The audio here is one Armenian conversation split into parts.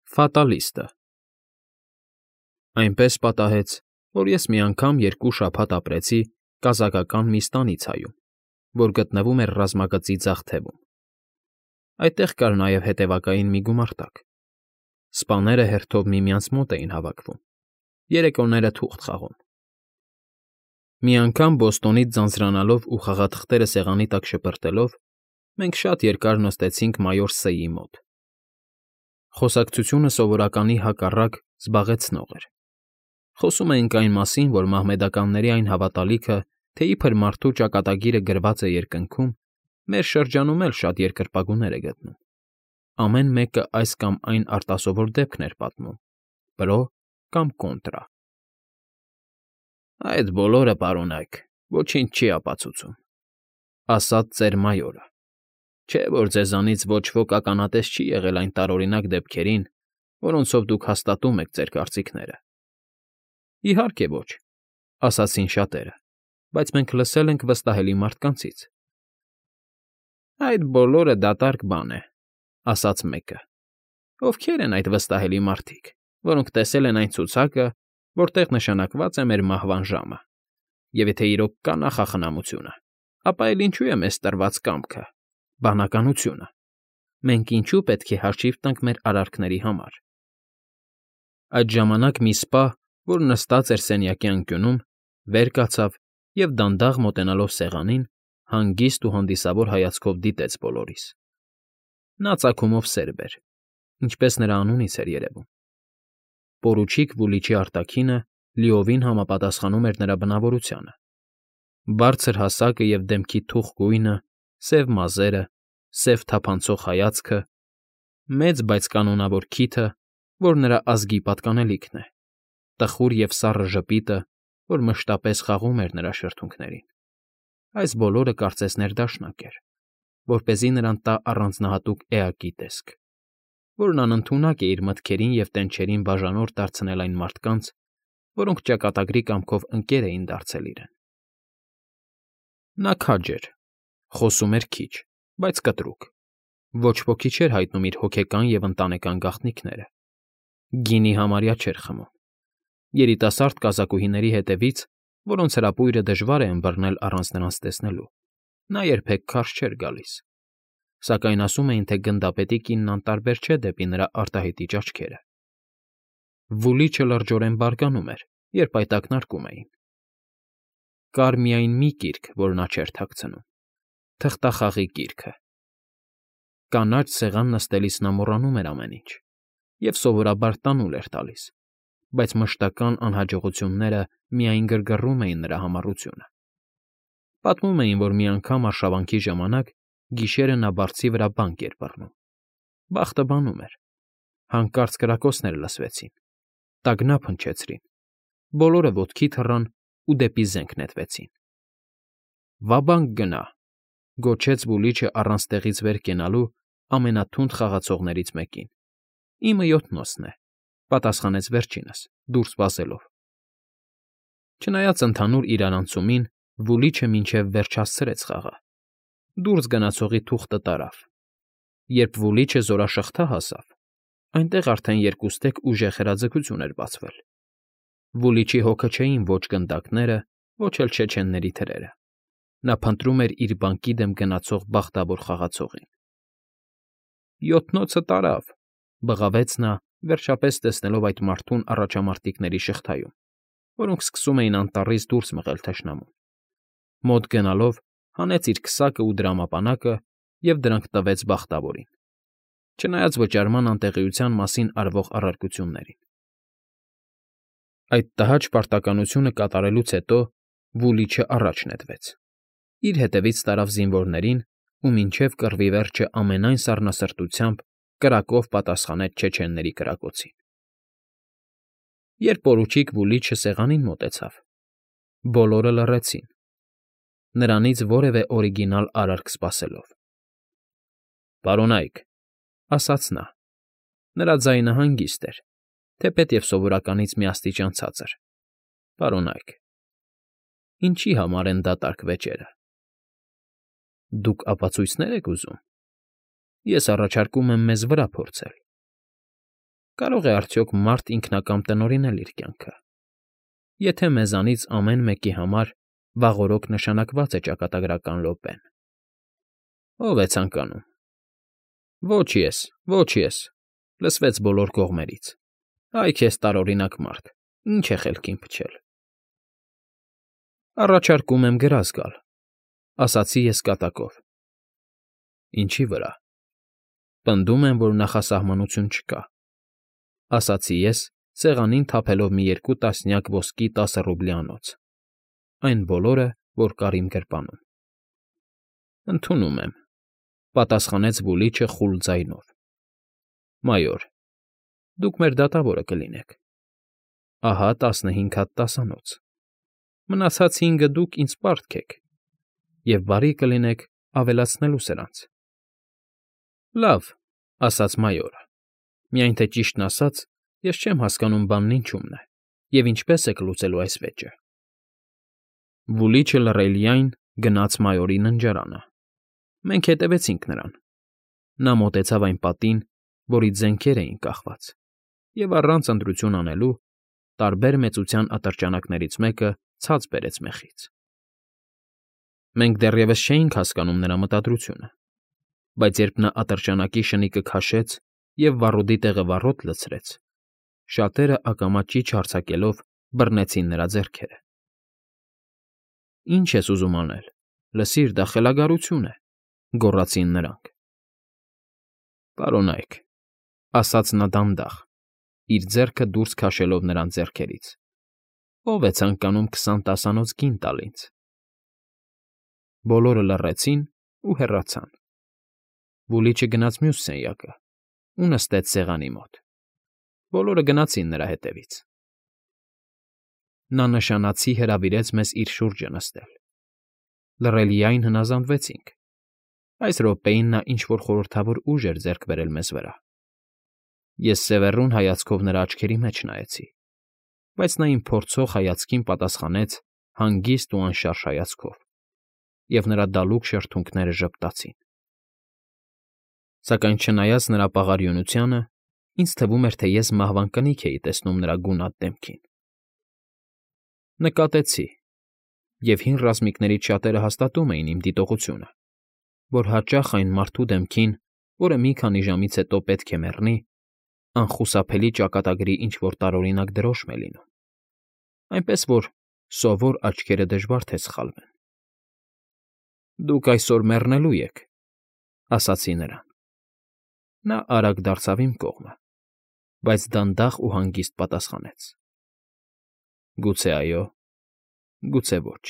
Ֆատալիստը։ Այնպես պատահեց, որ ես մի անգամ 2 շաբաթ ապրեցի կազակական մի ստանիցայում, որ գտնվում էր ռազմագծի ձախ թևում։ Այդտեղ կար նաև հետևակային մի գումարտակ։ Սպաները հերթով միմյանց մոտ էին հավաքվում, երեկոները թուղթ խաղում։ Մի անգամ Բոստոնից ձանձրանալով ու խաղաթղթերը սեղանի տակ շպրտելով, մենք շատ երկար նստեցինք մայոր Սեյի մոտ։ Խոսակցությունը սովորականի հակառակ զբաղեցնող էր։ Խոսում էինք այն մասին, որ մահմեդականների այն հավատալիքը, թե իբր մարդու ճակատագիրը գրված է երկնքում, մեր շրջանում էլ շատ երկրպագուներ է գտնում։ Ամեն մեկը այս կամ այն արտասովոր դեպքն էր պատմում՝ պրո կամ կոնտրա։ Այդ բոլորը, պարոնայք, ոչինչ չի ապացուցում, ասաց ծեր մայորը։ Չէ՞ որ ձեզանից ոչ ոք ականատես չի եղել այն տարօրինակ դեպքերին, որոնցով դուք հաստատում եք ձեր կարծիքները։ Իհարկե ոչ, ասացին շատերը, բայց մենք լսել ենք վստահելի մարդկանցից։ Այդ բոլորը դատարկ բան է, ասաց մեկը։ Ովքեր են այդ վստահելի մարդիկ, որոնք տեսել են այն ցուցակը, որտեղ նշանակված է մեր մահվան ժամը։ Եվ եթե իրոք կա նախախնամությունը, ապա էլ ինչու է մեզ տրված կամքը, բանականությունը։ Մենք ինչու պետք է հաշիվ տանք մեր արարքների համար։ Այդ ժամանակ մի սպա, որ նստած էր սենյակի անկյունում, վեր կացավ և դանդաղ մոտենալով սեղանին, հանգիստ ու հանդիսավոր հայացքով դիտեց բոլորիս։ Նա ծագումով սերբ էր, ինչպես նրա անունից էր երևում։ Պորուչիկ Վուլիչի արտաքինը լիովին համապատասխանում էր նրա բնավորությանը։ Բարձր հասակը և դեմքի թուխ գույնը, սև մազերը, սև թափանցող հայացքը, մեծ, բայց կանոնավոր քիթը, որ նրա ազգի պատկանելիքն է, տխուր և սառը ժպիտը, որ մշտապես խաղում էր նրա շրթունքներին։ Այս բոլորը կարծես ներդաշնակ էր, որպեսզի նրան տա առանձնահատուկ էակի տեսք, որն անընդունակ է իր մտքերին և տենչերին բաժանորդ դարձնել այն մարդկանց, որոնք ճակատագրի կամքով ընկեր էին դարձել իրեն։ Նա քաջ էր, խոսում էր քիչ, բայց կտրուկ, ոչ ոքի չէր հայտնում իր հոգեկան և ընտանեկան գաղտնիքները։ Գինի համարյա չէր խմում։ Երիտասարդ կազակուհիների հետևից, որոնց հրապույրը դժվար է ըմբռնել առանց նրանց տեսնելու, նա երբեք քարշ չէր գալիս։ Սակայն ասում էին, թե գնդապետի կինն անտարբեր չէ դեպի նրա արտահայտիչ աչքերը։ Վուլիչը լրջորեն բարկանում էր, երբ այդ ակնարկում էին։ Կար միայն մի գիրք, որ նա չէր թաքցնում՝ թղթախաղի գիրքը։ Կանաչ սեղան նստելիս նա մոռանում էր ամեն ինչ և սովորաբար տանուլ էր տալիս, բայց մշտական անհաջողությունները միայն գրգռում էին նրա համառությունը։ Պատմում էին, որ մի անգամ արշավանքի ժամանակ գիշերը նա բարձի վրա բանկ էր բռնում։ Բախտը բանում էր։ Հանկարծ կրակոցներ լսվեցին, տագնապ հնչեցրին, բոլորը ոտքի թռան ու դեպի զենք նետվեցին։ «Ვა֊բանկ գնա», գոչեց Վուլիչը առանց տեղից վեր կենալու ամենաթունդ խաղացողներից մեկին։ «Իմը 7-նոցն է», պատասխանեց վերջինս, դուրս վազելով։ Չնայած ընդհանուր իրարանցումին, Վուլիչը մինչև վերջ հասցրեց խաղը։ Դուրս գնացողի թուղթը տարավ։ Երբ Վուլիչը զորաշղթա հասավ, այնտեղ արդեն երկուստեք ուժեղ հրաձգություն էր բացվել։ Վուլիչի հոգը չէին ոչ գնդակները, ոչ էլ չեչենների թրերը։ Նա փնտրում էր իր բանկի դեմ գնացող բախտավոր խաղացողին։ «7-նոցը տարավ», բղավեց նա, վերջապես տեսնելով այդ մարդուն առաջամարտիկների շղթայում, որոնք սկսում էին անտառից դուրս մղել թշնամուն։ Մոտ գնալով հանեց իր քսակը ու դրամապանակը և դրանք տվեց բախտավորին, չնայած վճարման անտեղյության մասին արվող առարկություններին։ Այդ տհաճ պարտականությունը կատարելուց հետո Վուլիչը առաջ նետվեց։ Իր հետևից տարավ զինվորներին ու մինչև կռվի վերջը ամենայն սառնասրտությամբ կրակով պատասխանեց չեչենների կրակոցին։ Երբ պորուչիկ Վուլիչը սեղանին մոտեցավ, բոլորը լռեցին, նրանից որևէ օրիգինալ արարք սպասելով։ «Պարոնայք», ասաց նա, նրա ձայնը հանգիստ էր, թեպետև սովորականից մի աստիճան ցածր։ «Պարոնայք, ինչի համար են դատարկ վեճերը։ Դուք ապացույցնե՞ր եք ուզում։ Ես առաջարկում եմ մեզ վրա փորձել»։ Կարող է արդյոք մարդ ինքնակամ տնօրինել իր կյանքը։ Եթե մեզանից ամեն մեկի համար վաղօրոք նշանակված է ճակատագրական րոպեն։ Ո՞վ է ցանկանում։ Ոչ ես, լսվեց բոլոր կողմերից։ Այ քեզ տարօրինակ մարդ, ինչ է խելքին փչել։ Առաջարկում եմ գրազ գալ, ասացի ես կատակով։ Ինչի վրա։ Պնդում եմ, որ նախասահմանություն չկա, ասացի ես, սեղանին թափելով մի 2 տասնյակ ոսկի 10 ռուբլյանոց, այն բոլորը, որ կար իմ գրպանում։ Ընդունում եմ, պատասխանեց Վուլիչը խուլ ձայնով։ Մայոր, դուք մեր դատավորը կլինեք։ Ահա 15 հատ տասանոց։ Մնացած 5-ը դուք ինձ պարտք եք, և բարի կլինեք ավելացնելու սրանց։ Լավ, ասաց մայորը, միայն թե ճիշտն ասած, ես չեմ հասկանում բանն ինչումն է, և ինչպես եք լուծելու այս վեճը։ Վուլիչը լռելիայն գնաց մայորի ննջարանը։ Մենք հետևեցինք նրան։ Նա մոտեցավ այն պատին, որից զենքեր էին կախված, և առանց ընտրություն անելու, տարբեր մեծության ատրճանակներից մեկը ցած բերեց մեխից։ Մենք դեռևս չէինք հասկանում նրա մտադրությունը, բայց երբ նա ատրճանակի շնիկը քաշեց և վառուդի տեղը վառոդ լցրեց, շատերը ակամա ճիչ արձակելով բռնեցին նրա ձեռքերը։ Ինչ ես ուզում անել, լսիր, դա խելագարություն է, գոռացին նրանք։ Պարոնայք, ասաց նա դանդաղ, իր ձեռքը դուրս քաշելով նրան ձեռքերից, ով է ցանկանում 20 տասանոց գին տալ ինձ։ Բոլորը լռեցին ու հեռացան։ Վուլիչը գնաց մյուս սենյակը ու նստեց սեղանի մոտ։ Բոլորը գնացին նրա հետևից։ Նա նշանացի հրավիրեց մեզ իր շուրջը նստել։ Լռելիայն հնազանդվեցինք։ Այս րոպեին նա ինչ֊որ խորհրդավոր ուժ էր ձեռք բերել մեզ վրա։ Ես սևեռուն հայացքով նրա աչքերի մեջ նայեցի, բայց նա իմ փորձող հայացքին պատասխանեց հանգիստ ու անշարժ հայացքով, և նրա դալուկ շրթունքները ժպտացին։ Սակայն չնայած նրա պաղարիունությանը, ինձ թվում էր, թե ես մահվան կնիկ էի տեսնում նրա գունատ դեմքին։ Նկատեցի, և հին ռազմիկներից շատերը հաստատում էին իմ դիտողությունը, որ հաճախ այն մարդու դեմքին, որը մի քանի ժամից հետո պետք է մեռնի, անխուսափելի ճակատագրի ինչ֊որ տարօրինակ դրոշմ է լինում, այնպես որ սովոր աչքերը դժվար թե սխալվեն։ Դուք այսօր մեռնելու եք, ասացի նրան։ Նա արագ դարձավ իմ կողմը, բայց դանդաղ ու հանգիստ պատասխանեց. Գուցե այո, գուցե ոչ։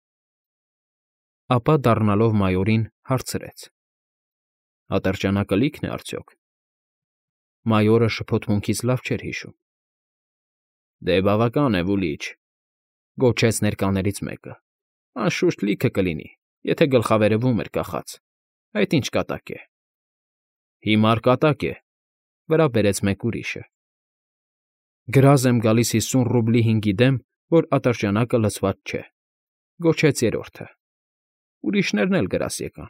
Ապա դառնալով մայորին հարցրեց. Ատրճանակը լի՞քն է արդյոք։ Մայորը շփոթմունքից լավ չէր հիշում։ Դե բավական է, Վուլիչ, գոչեց ներկաներից մեկը։ Անշուշտ լիքը կլինի, եթե գլխավերևում էր կախած։ Այդ ինչ կատակ է։ Հիմար կատակ է, վրա բերեց մեկ ուրիշը։ Գրազ եմ գալիս 50 ռուբլի 5-ի դեմ, որ ատրճանակը լցված չէ, գոչեց երրորդը։ Ուրիշներն էլ գրազ եկան։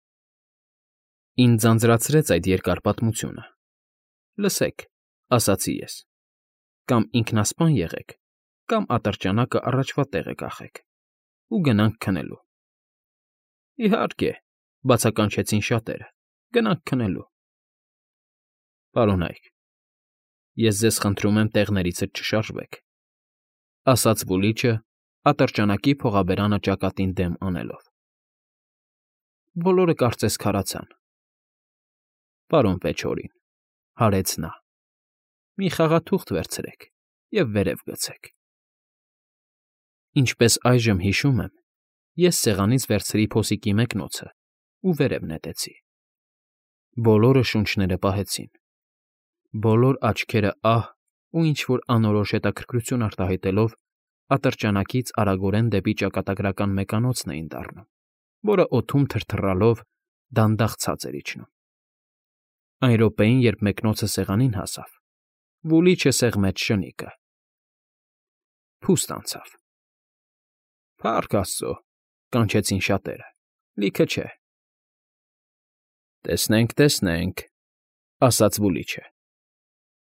Ինձ ձանձրացրեց այդ երկար պատմությունը։ Լսեք, ասացի ես, կամ ինքնասպան եղեք, կամ ատրճանակը առաջվա տեղը կախեք, ու գնանք քնելու։ Իհարկե, բացականչեցին շատերը, գնանք քնելու։ Պարոնայք, ես ձեզ խնդրում եմ տեղներիցդ չշարժվեք, ասաց Վուլիչը, ատրճանակի փողաբերանը ճակատին դեմ անելով։ Բոլորը կարծես քարացան։ Պարոն Պեչորին, հարեց նա, մի խաղաթուղթ վերցրեք և վերև գցեք։ Ինչպես այժմ հիշում եմ, ես սեղանից վերցրի փոսիկի մեկնոցը ու վերև նետեցի։ Բոլորը շունչները պահեցին։ Բոլոր աչքերը ահ ու ինչ֊որ անորոշ հետաքրքրություն արտահայտելով ատրճանակից արագորեն դեպի ճակատագրական մեկանոցն էին դառնում, որը օդում թրթռալով դանդաղ ցած էր իջնում։ Այն րոպեին, երբ մեկնոցը սեղանին հասավ, Վուլիչը սեղմեց շնիկը։ Փուստ անցավ։ Փառք Աստծո, կանչեցին շատերը, լիքը չէ։ Տեսնենք, ասաց Վուլիչը։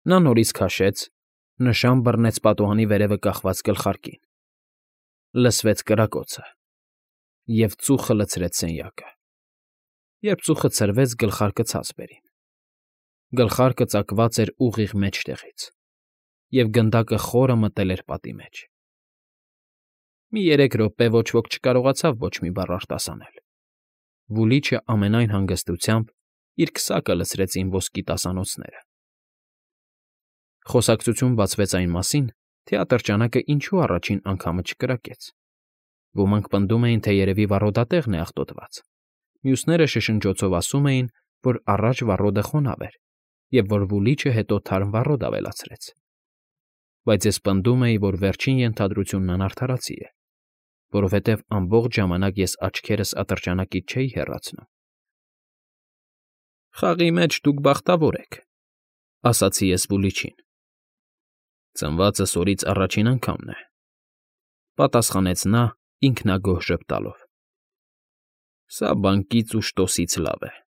Նա նորից քաշեց, նշան բռնեց պատուհանի վերևը կախված գլխարկին։ Լսվեց կրակոցը, և ծուխը լցրեց սենյակը։ Երբ ծուխը ցրվեց, գլխարկը ցած բերին։ Գլխարկը ծակված էր ուղիղ մեջտեղից, և գնդակը խորը մտել էր պատի մեջ։ Մի 3 րոպե ոչ ոք չկարողացավ ոչ մի բառ արտասանել։ Վուլիչը ամենայն հանգստությամբ իր քսակը լցրեց իմ ոսկի տասանոցները։ Խոսակցություն բացվեց այն մասին, թե ատրճանակը ինչու առաջին անգամը չկրակեց։ Ոմանք պնդում էին, թե երևի վառոդատեղն է աղտոտված։ Մյուսները շշնջոցով ասում էին, որ առաջ վառոդը խոնավ էր, և որ Վուլիչը հետո թարմ վառոդ ավելացրեց։ Բայց ես պնդում էի, որ վերջին ենթադրությունն անարդարացի է, որովհետև ամբողջ ժամանակ ես աչքերս ատրճանակից չէի հեռացնում։ «Խաղի մեջ դուք բախտավոր եք», ասացի ես Վուլիչին։ «Ծնվածս օրից առաջին անգամն է», պատասխանեց նա ինքնագոհ ժպտալով։ «Սա բանկից ու շտոսից լավ է»։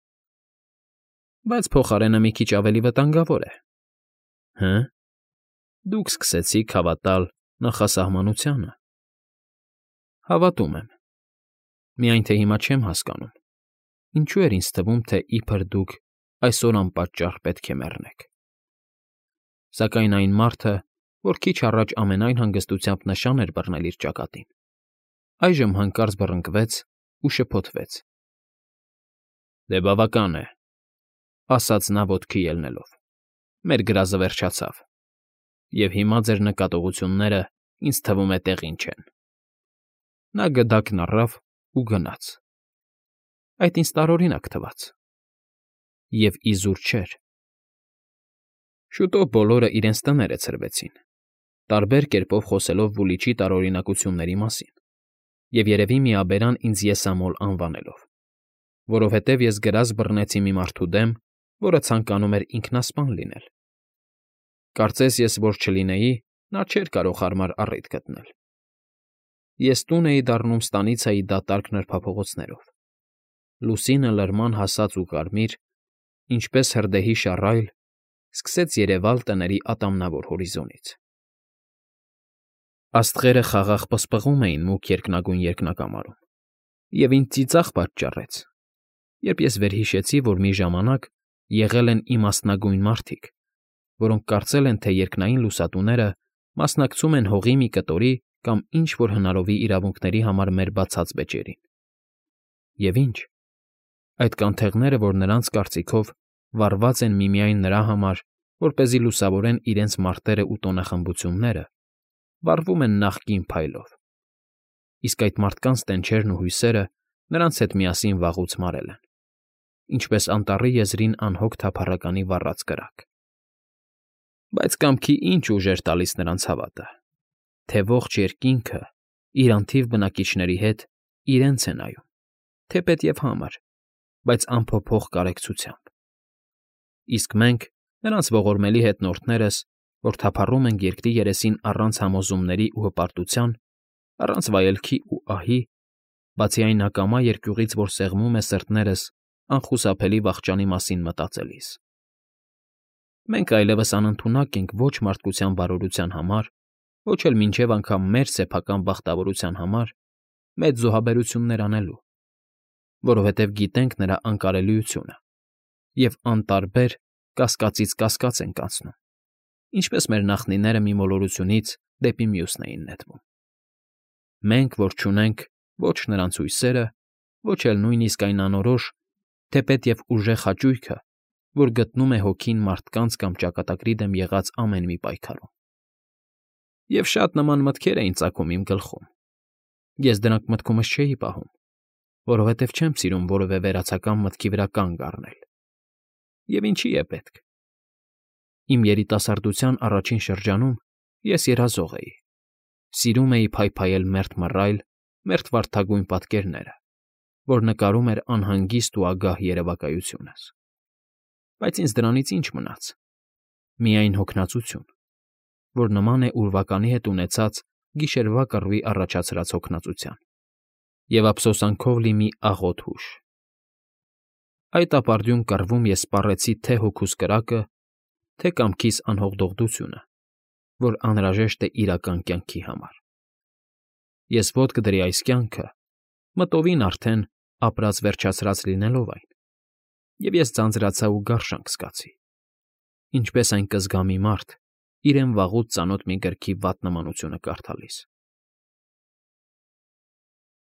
«Բայց փոխարենը մի քիչ ավելի վտանգավոր է»։ «Հը՞։ Դուք սկսեցիք հավատալ նախասահմանությանը»։ «Հավատում եմ։ Միայն թե հիմա չեմ հասկանում, ինչու էր ինձ թվում, թե իբր դուք այսօր անպատճառ պետք է մեռնեք։ Սակայն այն մարդը, որ քիչ առաջ ամենայն հանգստությամբ նշան էր բռնել իր ճակատին, այժմ հանկարծ բռնկվեց ու շփոթվեց»։ «Դե բավական է», ասաց նա ոտքի ելնելով։ «Մեր գրազը վերջացավ, և հիմա ձեր նկատողությունները, ինձ թվում է, տեղին չեն»։ Նա գդակն առավ ու գնաց։ Այդ ինձ տարօրինակ թվաց։ Եվ իզուր չէր։ Շուտով բոլորը իրենց տները ցրվեցին, տարբեր կերպով խոսելով Վուլիչի տարօրինակությունների մասին, և երևի միաբերան ինձ եսամոլ անվանելով, որովհետև ես գրազ բռնեցի մի մարդու դեմ, որը ցանկանում էր ինքնասպան լինել։ Կարծես ես որ չլինեի, նա չէր կարող հարմար առիթ գտնել։ Ես տուն էի դառնում ստանիցիայի դատարկ նրբափողոցներով։ Լուսինը լրման հասած ու կարմիր, ինչպես հրդեհի շառայլ, սկսեց երևալ տների ատամնավոր հորիզոնից։ Աստղերը խաղաղ պսպղում էին մուգ երկնագույն երկնակամարում, և ինձ ծիծաղ պատճառեց, երբ ես վերհիշեցի, որ մի ժամանակ եղել են իմաստնագույն մարդիկ, որոնք կարծել են, թե երկնային լուսատուները մասնակցում են հողի մի կտորի կամ ինչ֊որ հնարովի իրավունքների համար մեր բացած բեճերին։ Եվ ինչ։ Այդ կանթեղները, որ նրանց կարծիքով վառված են միմիայն նրա համար, որպեսզի լուսավորեն իրենց մարտերը ու տոնախմբությունները, վառվում են նախկին փայլով։ Իսկ այդ մարդկանց տենչերն ու հույսերը նրանց հետ միասին վաղուց մարել են, ինչպես անտառի եզրին անհոգ թափառականի վառած կրակ։ Բայց կամքի ինչ ուժ էր տալիս նրանց հավատը, թե ողջ երկինքը իր անթիվ բնակիչների հետ իրենց է նայում, թեպետ և համր, բայց անփոփոխ կարեկցությամբ։ Իսկ մենք, նրանց ողորմելի հետնորդներս, որ թափառում ենք երկրի երեսին առանց համոզումների ու հպարտության, առանց վայելքի ու ահի, բացի այն ակամա երկյուղից, որ սեղմում է սրտներս անխուսափելի վախճանի մասին մտածելիս։ Մենք այլևս անընդունակ ենք ոչ մարդկության բարօրության համար, ոչ էլ մինչև անգամ մեր սեփական բախտավորության համար մեծ զոհաբերություններ անելու, որովհետև գիտենք նրա անկարելիությունը, և անտարբեր կասկածից կասկած ենք անցնում, ինչպես մեր նախնիները մի մոլորությունից դեպի մյուսն էին նետվում։ Մենք, որ չունենք ոչ նրանց հույսերը, ոչ էլ նույնիսկ այն անորոշ, թեպետ և ուժեղ հաճույքը, որ գտնում է հոգին մարդկանց կամ ճակատագրի դեմ եղած ամեն մի պայքարում։ Եվ շատ նման մտքեր էին ծագում իմ գլխում։ Ես դրանք մտքումս չէի պահում, որովհետև չեմ սիրում որևէ վերացական մտքի վրա կանգ առնել։ Եվ ինչի է պետք։ Իմ երիտասարդության առաջին շրջանում ես երազող էի։ Սիրում էի փայփայել մերթ մռայլ, մերթ վարդագույն պատկերները, որ նկարում էր անհանգիստ ու ագահ երևակայությունս։ Բայց ինձ դրանից ինչ մնաց։ Միայն հոգնածություն, որ նման է ուրվականի հետ ունեցած գիշերվա կռվի առաջացրած հոգնածության, և ափսոսանքով լի մի աղոտ հուշ։ Այդ ապարդյուն կռվում ես սպառեցի թե՛ հոգուս կրակը, թե կամքիս անհողդողդությունը, որ անհրաժեշտ է իրական կյանքի համար։ Ես ոտք կդրի այս կյանքը, մտովին արդեն ապրած֊վերջացրած լինելով այն, և ես ձանձրացա ու գարշանք զգացի, ինչպես այն կզգա մի մարդ իրեն վաղուց ծանոթ մի գրքի վատ նմանությունը կարդալիս։